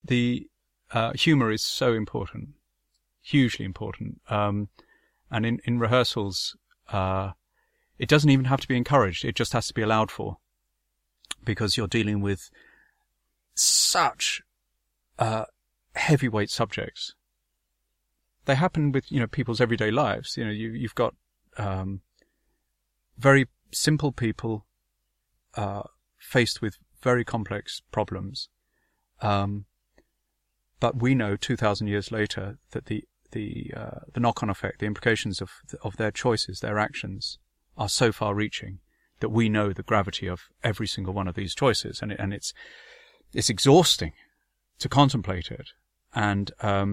the humour is so important, hugely important. And in rehearsals, it doesn't even have to be encouraged. It just has to be allowed for, because you're dealing with such heavyweight subjects. They happen with, people's everyday lives. You've got very simple people faced with very complex problems. But we know 2,000 years later that the knock-on effect, the implications of their choices, their actions, are so far-reaching that we know the gravity of every single one of these choices, and it's exhausting to contemplate it. And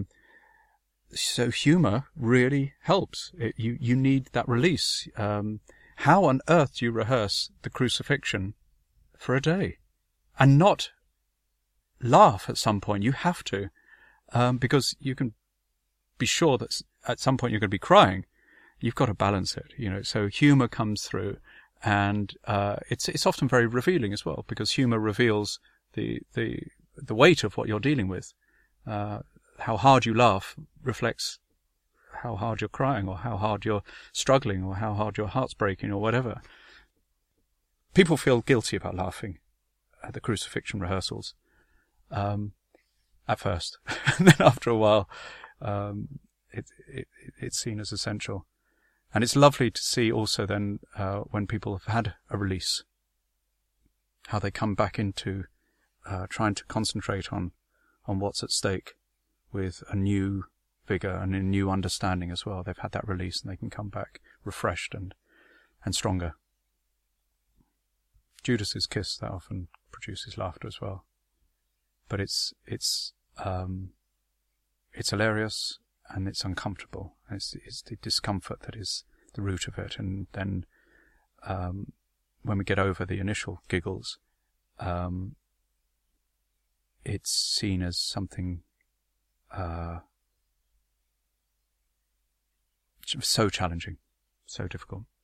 so humour really helps. You need that release. How on earth do you rehearse the crucifixion for a day and not laugh at some point? You have to, because you can be sure that at some point you're going to be crying. You've got to balance it, so humour comes through, and it's often very revealing as well, because humour reveals the weight of what you're dealing with. How hard you laugh reflects how hard you're crying, or how hard you're struggling, or how hard your heart's breaking, or whatever. People feel guilty about laughing at the crucifixion rehearsals, at first. And then after a while, it's seen as essential. And it's lovely to see also then, when people have had a release, how they come back into trying to concentrate on what's at stake with a new vigour and a new understanding as well. They've had that release, and they can come back refreshed and stronger. Judas's kiss, that often produces laughter as well. But it's hilarious, and it's uncomfortable. It's the discomfort that is the root of it. And then when we get over the initial giggles, it's seen as something so challenging, so difficult.